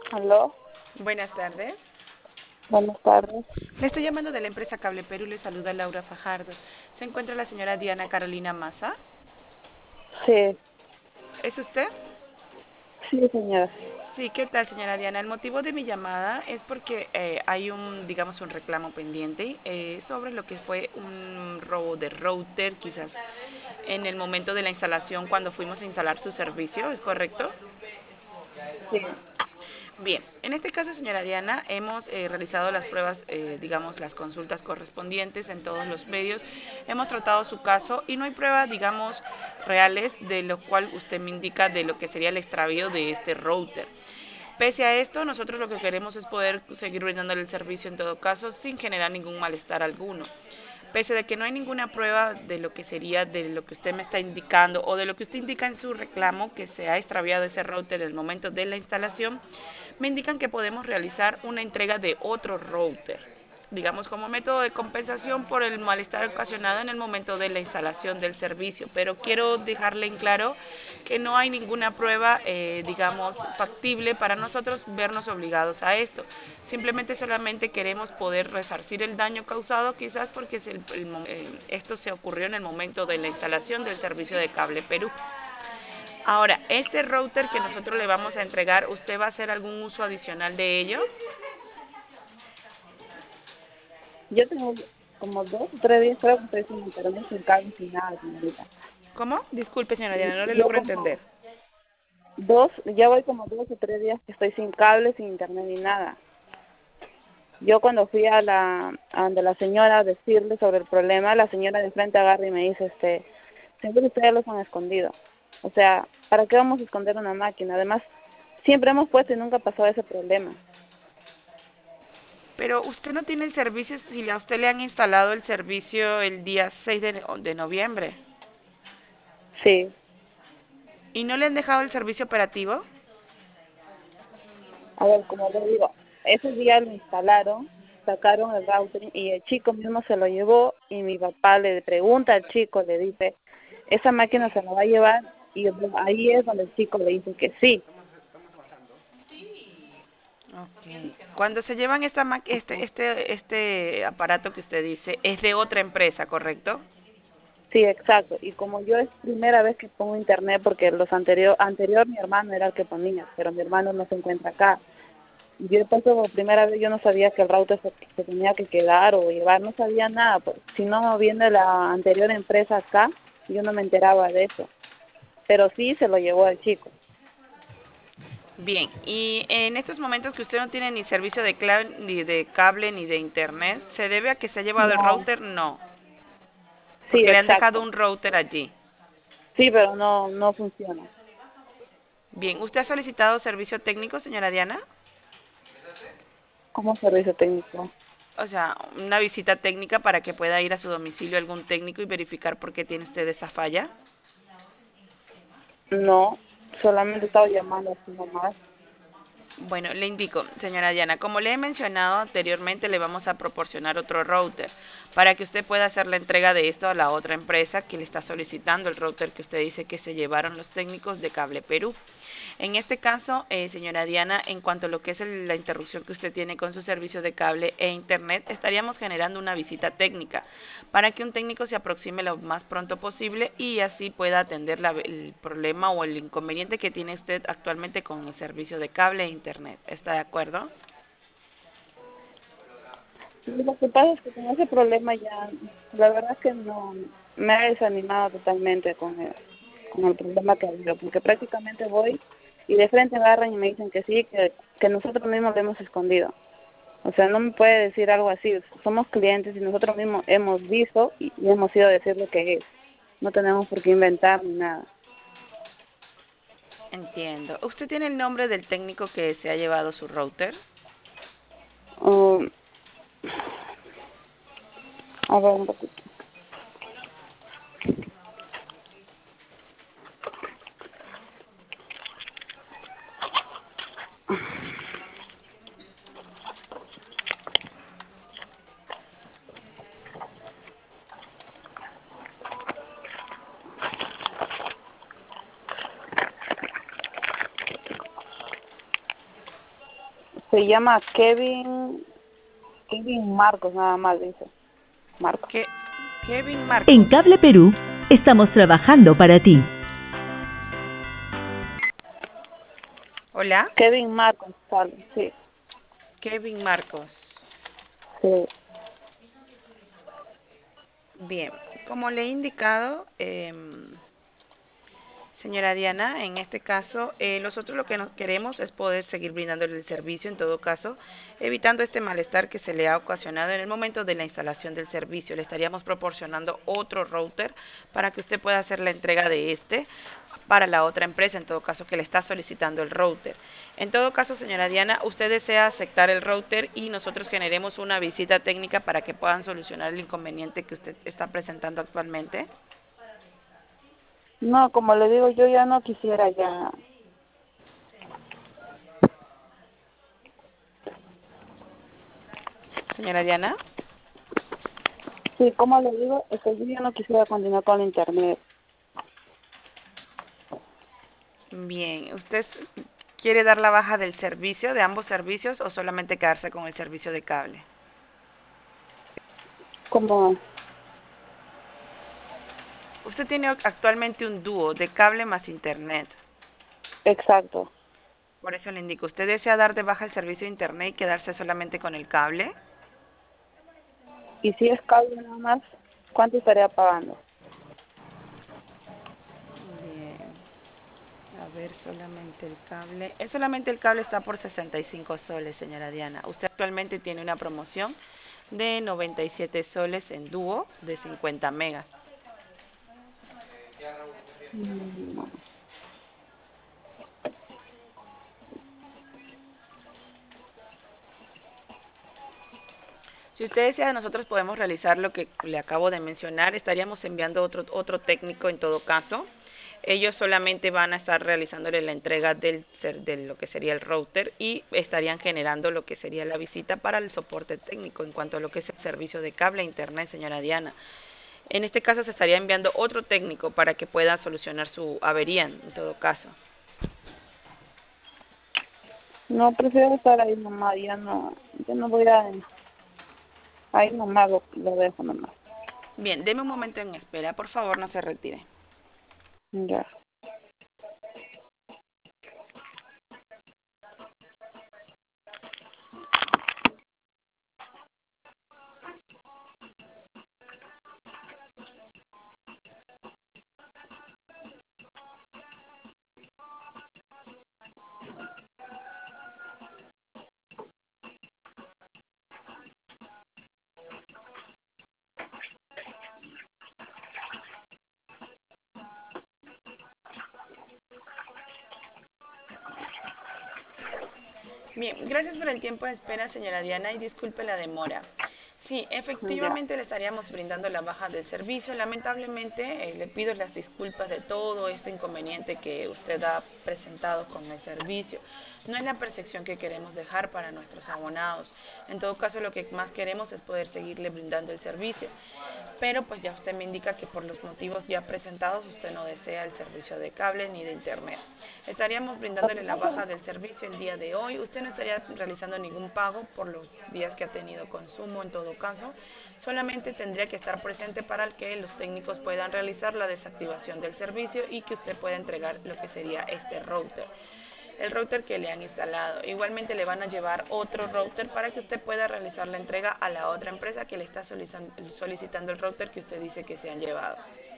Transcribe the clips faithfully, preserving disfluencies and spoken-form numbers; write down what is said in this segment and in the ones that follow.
Aló, Buenas tardes. buenas tardes. Le estoy llamando de la empresa Cable Perú. Le saluda Laura Fajardo. ¿Se encuentra la señora Diana Carolina Maza? Sí, ¿Es usted? sí, señora. Sí, ¿qué tal, señora Diana? El motivo de mi llamada es porque eh, hay un, digamos, un reclamo pendiente eh, sobre lo que fue un robo de router, quizás en el momento de la instalación, cuando fuimos a instalar su servicio, ¿es correcto? Sí, Bien, en este caso, señora Diana, hemos eh, realizado las pruebas, eh, digamos, las consultas correspondientes en todos los medios. Hemos tratado su caso y no hay pruebas, digamos, reales de lo cual usted me indica de lo que sería el extravío de este router. Pese a esto, nosotros lo que queremos es poder seguir brindándole el servicio en todo caso sin generar ningún malestar alguno. Pese a que no hay ninguna prueba de lo que sería de lo que usted me está indicando o de lo que usted indica en su reclamo que se ha extraviado ese router en el momento de la instalación, me indican que podemos realizar una entrega de otro router, digamos como método de compensación por el malestar ocasionado en el momento de la instalación del servicio. Pero quiero dejarle en claro que no hay ninguna prueba, eh, digamos, factible para nosotros vernos obligados a esto. Simplemente solamente queremos poder resarcir el daño causado, quizás porque es el, el, eh, esto se ocurrió en el momento de la instalación del servicio de Cable Perú. Ahora, este router que nosotros le vamos a entregar, ¿usted va a hacer algún uso adicional de ello? yo tengo como dos o tres días, creo que estoy sin internet, sin cable, sin nada, señorita. ¿Cómo? Disculpe, señora Y Diana, no le yo logro entender. como dos, ya voy como dos o tres días que estoy sin cable, sin internet ni nada. Yo cuando fui a la, a donde la señora a decirle sobre el problema, la señora de frente agarra y me dice, este, siempre ustedes los han escondido. O sea, ¿para qué vamos a esconder una máquina? Además, siempre hemos puesto y nunca ha pasado ese problema. Pero usted no tiene el servicio si a usted le han instalado el servicio el día seis de, de noviembre Sí. y no le han dejado el servicio operativo. A ver, como le digo, ese día lo instalaron, sacaron el router y el chico mismo se lo llevó y mi papá le pregunta al chico, le dice, ¿esa máquina se la va a llevar? Y ahí es donde el chico le dice que sí. Okay. Cuando se llevan esta ma- este, este, este aparato que usted dice, es de otra empresa, ¿correcto? Sí, exacto. Y como yo es primera vez que pongo internet, porque los anterior, anterior mi hermano era el que ponía, pero mi hermano no se encuentra acá. Y yo pues por primera vez yo no sabía que el router se, se tenía que quedar o llevar, no sabía nada. Pues, si no viene la anterior empresa acá, yo no me enteraba de eso. Pero sí se lo llevó el chico. Bien, y en estos momentos que usted no tiene ni servicio de, cla- ni de cable ni de internet, ¿se debe a que se ha llevado el No, router? No, sí, porque le han dejado exacto. un router allí. Sí, pero no, no funciona. Bien, ¿usted ha solicitado servicio técnico, señora Diana? ¿Cómo servicio técnico? O sea, una visita técnica para que pueda ir a su domicilio algún técnico y verificar por qué tiene usted esa falla. No, solamente estaba llamando así nomás. Bueno, le indico, señora Diana, como le he mencionado anteriormente, le vamos a proporcionar otro router para que usted pueda hacer la entrega de esto a la otra empresa que le está solicitando el router que usted dice que se llevaron los técnicos de Cable Perú. En este caso, eh, señora Diana, en cuanto a lo que es el- la interrupción que usted tiene con su servicio de cable e internet, estaríamos generando una visita técnica para que un técnico se aproxime lo más pronto posible y así pueda atender la- el problema o el inconveniente que tiene usted actualmente con el servicio de cable e internet. ¿Está de acuerdo? Sí, lo que pasa es que con ese problema ya, la verdad es que no, me ha desanimado totalmente con el, con el problema que ha habido, porque prácticamente voy y de frente agarran y me dicen que sí, que, que nosotros mismos lo hemos escondido. O sea, no me puede decir algo así. Somos clientes y nosotros mismos hemos visto y, y hemos ido a decir lo que es. No tenemos por qué inventar ni nada. Entiendo. ¿Usted tiene el nombre del técnico que se ha llevado su router? Um, a ver, un ratito. Se llama Kevin, Kevin Marcos, nada más dice. Marcos. ¿Qué? Kevin Marcos. En Cable Perú estamos trabajando para ti. Hola. Kevin Marcos, sale, sí. Kevin Marcos. Sí. Bien, como le he indicado, eh, señora Diana, en este caso, eh, nosotros lo que nos queremos es poder seguir brindándole el servicio, en todo caso, evitando este malestar que se le ha ocasionado en el momento de la instalación del servicio. Le estaríamos proporcionando otro router para que usted pueda hacer la entrega de este para la otra empresa, en todo caso, que le está solicitando el router. En todo caso, señora Diana, usted desea aceptar el router y nosotros generemos una visita técnica para que puedan solucionar el inconveniente que usted está presentando actualmente. No, como le digo, yo ya no quisiera ya. Señora Diana. Sí, como le digo, es que yo ya no quisiera continuar con el internet. Bien, ¿usted quiere dar la baja del servicio, de ambos servicios, o solamente quedarse con el servicio de cable? Como, Usted tiene actualmente un dúo de cable más internet. exacto. Por eso le indico, ¿usted desea dar de baja el servicio de internet y quedarse solamente con el cable? Y si es cable nada más, ¿cuánto estaría pagando? Bien, a ver, solamente el cable. Es solamente el cable está por sesenta y cinco soles, señora Diana. Usted actualmente tiene una promoción de noventa y siete soles en dúo de cincuenta megas. Mm, Si usted desea, nosotros podemos realizar lo que le acabo de mencionar. Estaríamos enviando otro, otro técnico en todo caso. Ellos solamente van a estar realizándole la entrega del, de lo que sería el router y estarían generando lo que sería la visita para el soporte técnico en cuanto a lo que es el servicio de cable e internet, señora Diana. En este caso se estaría enviando otro técnico para que pueda solucionar su avería en todo caso. No, prefiero estar ahí nomás, ya no, ya no voy a, ahí nomás lo, lo dejo nomás. Bien, deme un momento en espera, por favor, no se retire. Ya. Bien, gracias por el tiempo de espera, señora Diana, y disculpe la demora. Sí, Ya. efectivamente le estaríamos brindando la baja del servicio. Lamentablemente, eh, le pido las disculpas de todo este inconveniente que usted ha presentado con el servicio. No es la percepción que queremos dejar para nuestros abonados. En todo caso, lo que más queremos es poder seguirle brindando el servicio. Pero pues ya usted me indica que por los motivos ya presentados usted no desea el servicio de cable ni de internet. Estaríamos brindándole la baja del servicio el día de hoy. Usted no estaría realizando ningún pago por los días que ha tenido consumo en todo caso. Solamente tendría que estar presente para que los técnicos puedan realizar la desactivación del servicio y que usted pueda entregar lo que sería este router. El router que le han instalado. Igualmente le van a llevar otro router para que usted pueda realizar la entrega a la otra empresa que le está solicitando el router que usted dice que se han llevado.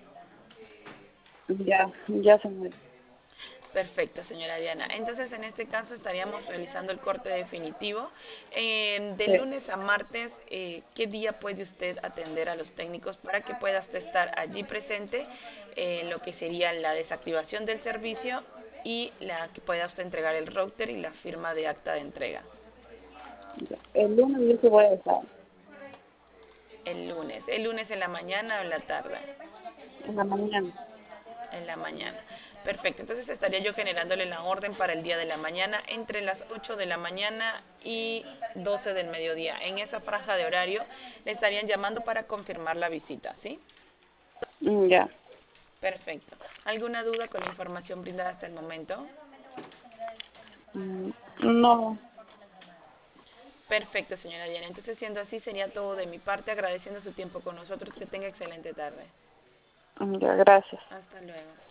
Ya, ya se me... Perfecto, señora Diana. Entonces, en este caso estaríamos realizando el corte definitivo. Eh, de Sí. lunes a martes, eh, ¿qué día puede usted atender a los técnicos para que pueda usted estar allí presente en eh, lo que sería la desactivación del servicio y la que pueda usted entregar el router y la firma de acta de entrega? Ya. El lunes yo sí voy a estar. El lunes. ¿El lunes en la mañana o en la tarde? En la mañana. En la mañana. Perfecto, entonces estaría yo generándole la orden para el día de la mañana entre las ocho de la mañana y doce del mediodía. En esa franja de horario le estarían llamando para confirmar la visita, ¿sí? Mm, ya. Perfecto. ¿Alguna duda con la información brindada hasta el momento? Mm, no. Perfecto, señora Diana. Entonces, siendo así, sería todo de mi parte, agradeciendo su tiempo con nosotros. Que tenga excelente tarde. Ya, gracias. Hasta luego.